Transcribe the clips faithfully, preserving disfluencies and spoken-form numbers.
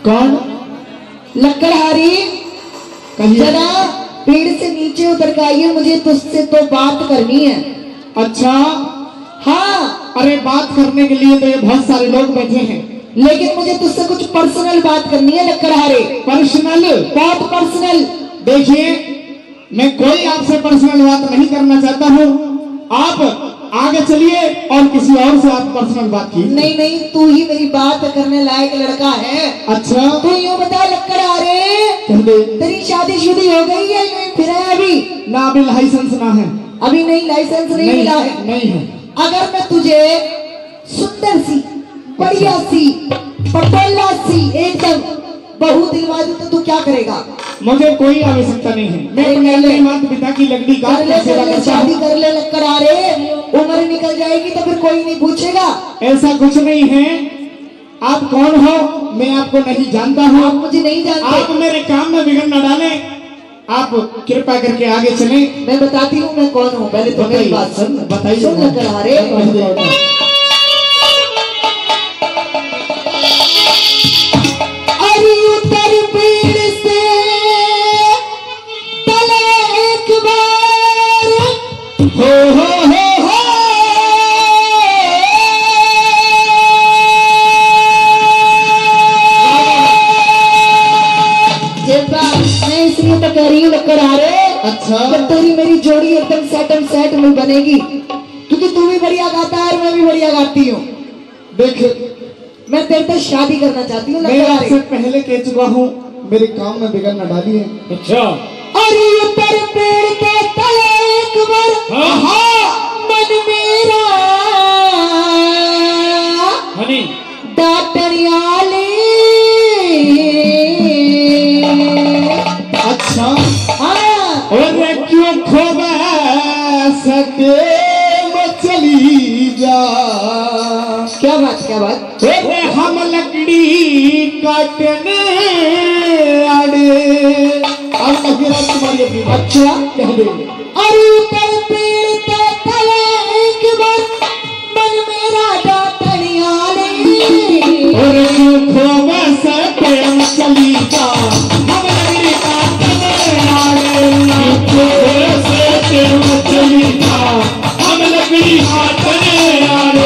कौन? लकड़हारी, जरा पेड़ से नीचे उतर के आइए, मुझे तुझसे तो बात करनी है। अच्छा हाँ, अरे बात करने के लिए तो ये बहुत सारे लोग बैठे हैं, लेकिन मुझे तुझसे कुछ पर्सनल बात करनी है लकड़हारे। पर्सनल? बहुत पर्सनल। देखिए मैं कोई आपसे पर्सनल बात नहीं करना चाहता हूँ, आप आगे चलिए और किसी और से आप पर्सनल बात कीजिए। नहीं नहीं, तू ही मेरी बात करने लायक लड़का है। अच्छा तू यूँ बता लकड़हारे, तेरी शादी शुदी हो गई है फिर है अभी? ना अभी लाइसेंस ना है। अभी नहीं, लाइसेंस नहीं, नहीं मिला है। नहीं है। अगर मैं तुझे सुंदर सी, बढ़िया सी, पटोला सी एकदम बहू दिलवा दूं तो तू क्या करेगा? मुझे कोई आवश्यकता नहीं है, मैं अपने माता पिता की लकड़ी का कर ले, कर ले, शादी कर ले लकड़हारे, उम्र निकल जाएगी तो फिर कोई नहीं पूछेगा। ऐसा कुछ नहीं है। आप कौन हो? मैं आपको नहीं जानता हूँ। आप मुझे नहीं जानते। आप मेरे काम में विघ्न न डालें, आप कृपा करके आगे चलें। मैं बताती हूँ मैं कौन हूँ, पहले तो मेरी बात सुन। बताइए। सुन लकड़हारे, अरे उतर पेड़ से तले एक बार, हो हो हो हो मैं इसलिए तो कह रही हूँ लकड़हारे। अच्छा जब तेरी मेरी जोड़ी एकदम सेट एंड सेट में बनेगी, क्योंकि तू भी बढ़िया गाता है और मैं भी बढ़िया गाती हूँ। देख, मैं तेरे से शादी करना चाहती हूँ मैं लकड़हारे। आपसे पहले कह चुका हूँ, मेरे काम में विघ्न न डालिए। अच्छा अरे ऊपर पेड़ के तले एक बार, हाँ मन मेरा हनी डाटरियाले। अच्छा हाँ, और क्यों खो सके चली जा। क्या बात क्या बात? अरे हम लकड़ी काटने आड़े। अब लकीरा तुम्हारी अपनी बात। अच्छा कह दे। अरे ऊपर पेड़ के तले एक बार, मन मेरा डाटरियाले। और क्यों खो सके चली जा, हम लकड़ी काटने आड़े। क्यों खो सके चली जा, हम लकड़ी काटने आड़े।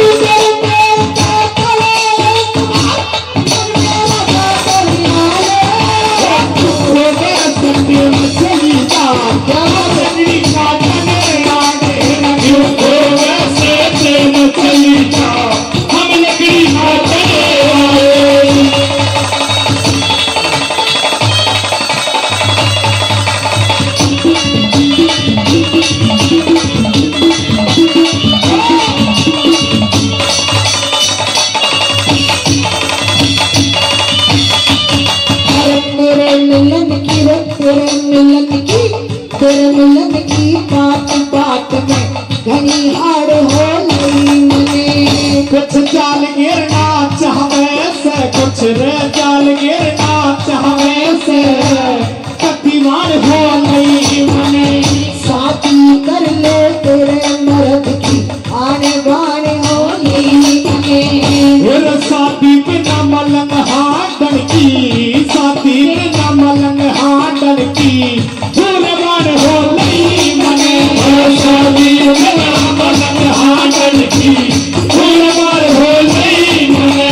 तेरे मिलन की बात बात में घनी हाड़ हो लई मने। कुछ चाल गिरना चाहवे से, कुछ रे चाल गिरना चाहवे से, कतिवार हो नहीं मने। साथी कर ले तेरे मर्द की आने बाने हो लई मने। साथी बिना मलंग हाडन की, साथी बिना मलंग हाडन की, फूलवान हो नहीं मने। साथी बिना मलंग हाडन की, फूलवान हो नहीं मने।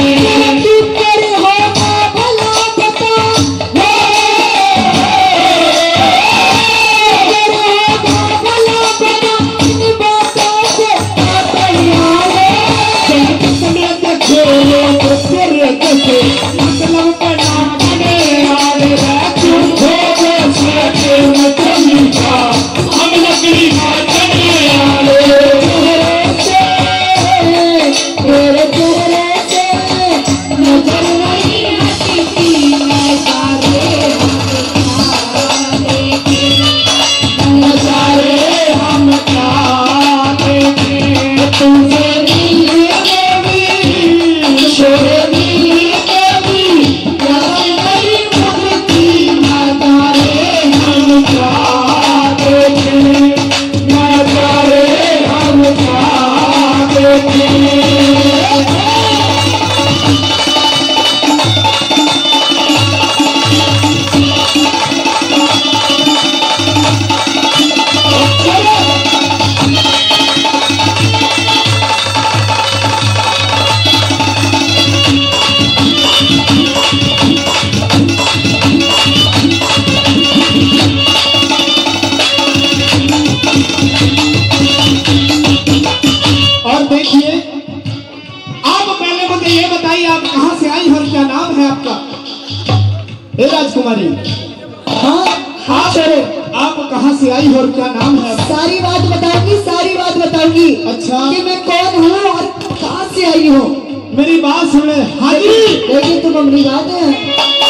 ये बताइए आप कहाँ से आई और क्या नाम है आपका? हे राजकुमारी, हाँ हाँ चलो, आप कहाँ से आई और क्या नाम है आपका? सारी बात बताऊंगी, सारी बात बताऊंगी। अच्छा। कि मैं कौन हूँ और कहाँ से आई हूँ। मेरी बात सुने। हाँ जी। लेकिन तुम अपनी बात है।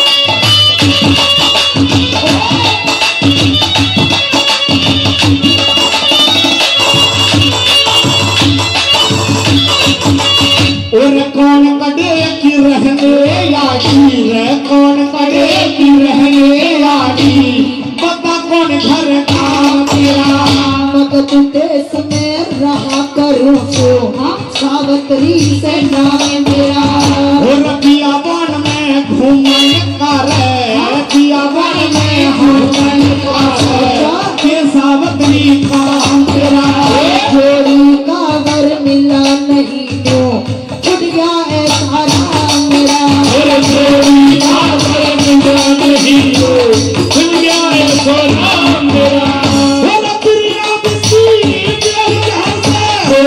और कौन कड़े की रहने लागी रे, कौन कड़े की रहने लागी, बता कौन घर का तेरा। देश में रहा करूँ तो सावत्री से नाम मेरा। और बियावन में घूमन कर, बियावन में घूमन कर, के सावत्री का तेरा। जोड़ी का वर मिला नहीं तो छूट गया ऐसा नाम मेरा। और जोड़ी का वर मिला नहीं तो छूट गया ऐसा नाम मेरा। और प्रिया बिस्सी दिल कहते,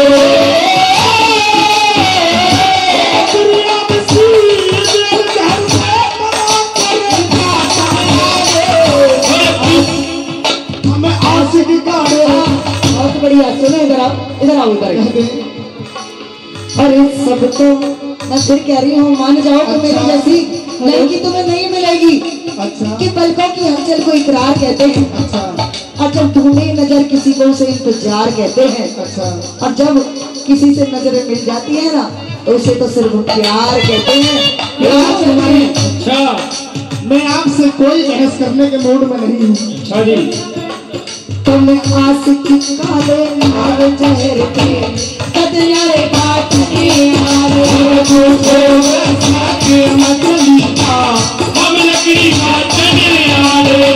प्रिया बिस्सी दिल कहते, हमें आशिक गाड़े। बहुत बढ़िया, सुनो इधर आओ, इधर आओ इधर। अरे सब तो मैं फिर कह रही हूँ, मान जाओ तो मेरी जैसी लड़की तुम्हें नहीं मिलेगी। अच्छा। कि पलकों की हलचल को इकरार कहते हैं। अच्छा। और जब ढूंढे नजर किसी को उसे इंतजार कहते हैं। अच्छा। और जब किसी से नजरें मिल जाती है ना तो उसे तो सिर्फ प्यार कहते हैं। अच्छा, मैं आपसे कोई बहस करने के मूड में नहीं हूँ। अच्छा जी। तुम आशिकी काले नाग जहर के कदरे काट के आरे। के मछली का हम लकड़ी का चने आरे।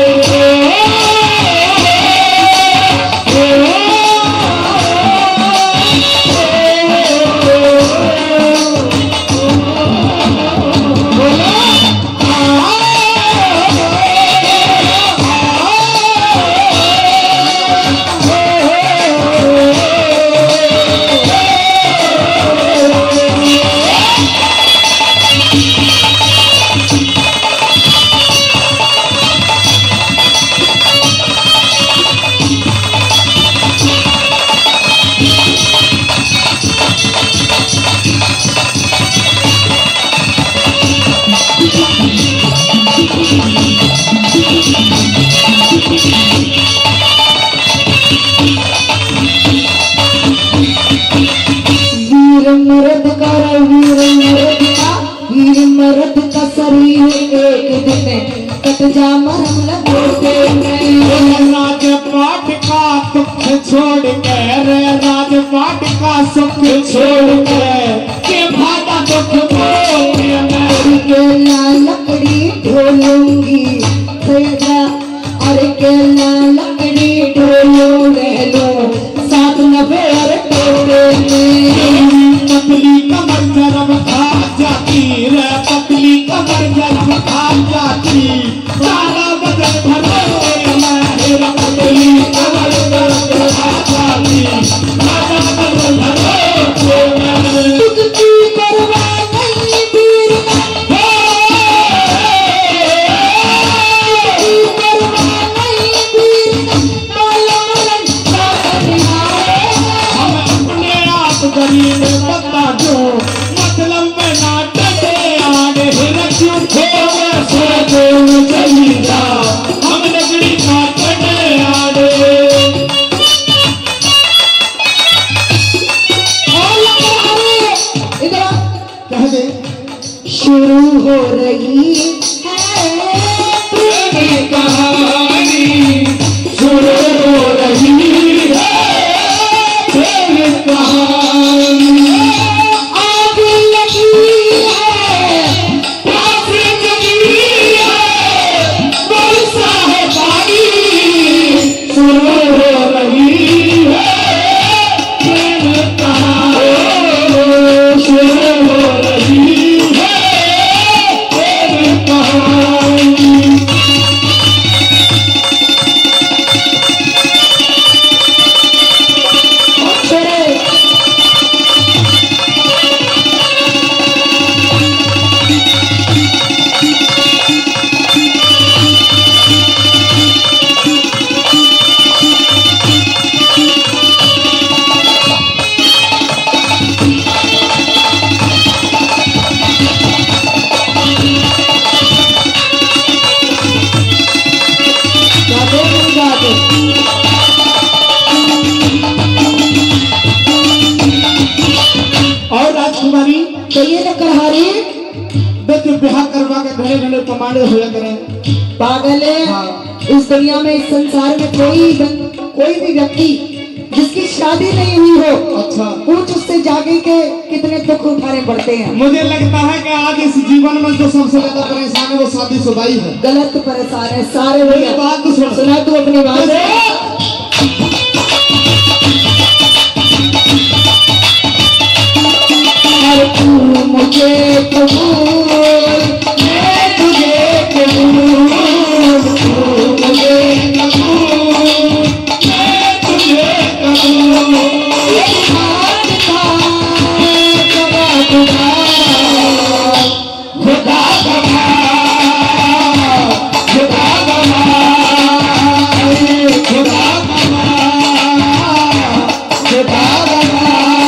वीर मर्द का वीर मर्द का वीर मर्द का शरीर एक दिन कट जा मरम लगोटे में। राजपाट का सुख छोड़ के रे, राजपाट का सुख छोड़ के के भागा दुख बोले मैं। के ला लकड़ी ढोलूंगी सैदा, अरे के ला लकड़ी ढोलू रह लो साथ नफे और टोटे में। पतली कमर जरम खा जाती रे, पतली कमर जरम खा जाती, सारा बदन भरो मेरा। पतली कमर जरम खा जाती, सारा बदन भरो मेरा। तुझकी परवाह नहीं वीर तुझकी परवाह नहीं वीर माला मलन हम अपने आप गरीब बता दो, मतलब में ना डटे आने रखूं थोड़ा सा जो चली जा, हम लकड़ी का डटे आने। इधर आ। कह दे शुरू हो रही है प्रेम कहानी, शुरू हो रही है प्रेम कहानी। आग लगी है प्यास लगी है, बरसा है पानी, शुरू हो रही है प्रेम कहानी, शुरू हो रही है प्रेम कहानी। बानी कहिए न करहारी देख ब्याह करवा के घरे घरे कमाने होया करे पागल है। हाँ। इस दुनिया में इस संसार में कोई कोई भी व्यक्ति जिसकी शादी नहीं हुई हो, अच्छा पूछ उससे जागे के कितने दुख उठाने पड़ते हैं। मुझे लगता है कि आज इस जीवन में जो सबसे ज्यादा परेशान है वो शादीशुदा ही है। गलत परेशान है सारे मेरी लोग। बात तो सुन। सुना तू अपनी बात है। और तू मुझे कबूल, मैं तुझे कबूल, तू मुझे कबूल, मैं तुझे कबूल। इस बात का जवाब दूंगा, खुदा गवाह, खुदा गवाह, खुदा गवाह, खुदा गवाह।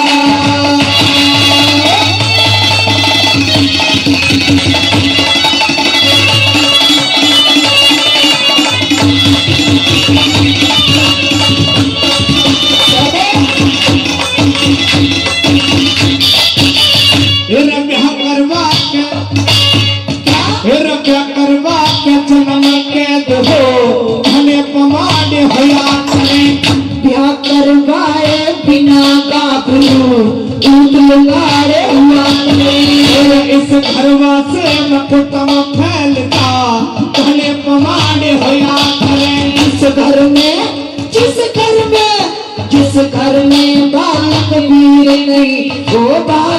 हेरा ब्याह करवा के हेरा ब्याह करवा के जन्म के दो हमें पमाने होया करे ब्याह करवाए बिना गाभरू ऊट लुगारे हुआ करे। इस घरवा से मकुटम फैलता भले पमाने होया करे इस घर में जिस घर में जिस घर में बालक वीर नहीं वो बाल